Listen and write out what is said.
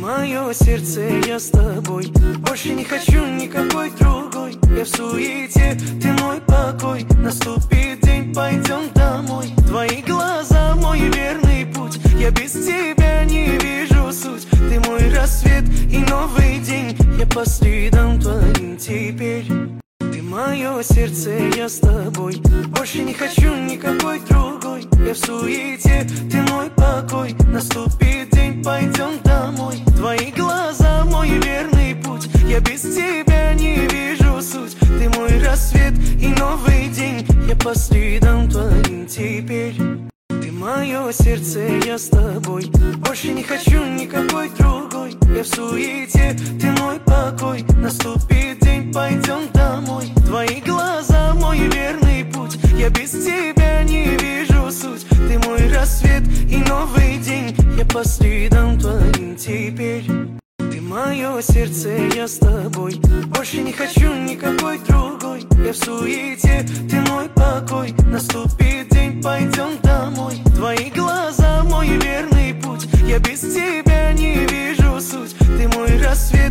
мое сердце, я с тобой. Больше не хочу никакой другой. Я в суете, ты мой покой. Наступит день, пойдем домой. Твои глаза, мой верный путь. Я без тебя не вижу суть. Ты мой рассвет и новый день. Я по следам твоим теперь. Ты мое сердце, я с тобой. Больше не хочу никакой другой. Я в суете, ты мой покой. Наступит день, пойдем домой. Твои глаза, мой верный путь. Я без тебя не вижу суть. Ты мой рассвет и новый день. Я по следам твоим теперь. Ты мое сердце, я с тобой. Больше не хочу никакой другой. Я в суете, ты мой покой. Наступит день, пойдем домой. Твои глаза, мой верный путь. Я без тебя не вижу суть. Ты мой рассвет и новый день. Я по следам твоим теперь. Ты мое сердце, я с тобой. Больше не хочу никакой другой. Я в суете, ты мой покой. Наступит день, пойдем домой. Твои глаза, мой верный путь. Я без тебя